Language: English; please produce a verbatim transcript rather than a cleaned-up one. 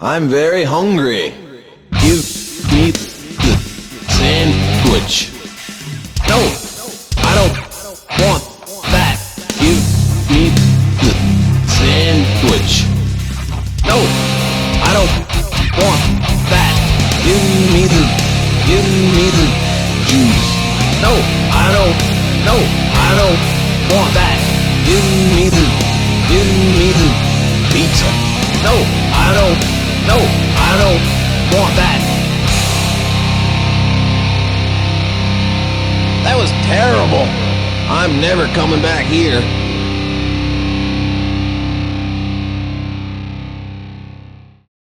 I'm very hungry. Give me the sandwich. No, I don't want that. Give me the sandwich. No, I don't want that. Give me the, give me the juice. No, I don't, no, I don't want that. Give me the, give me the pizza. No, I don't, no, I don't want that. That was terrible. I'm never coming back here.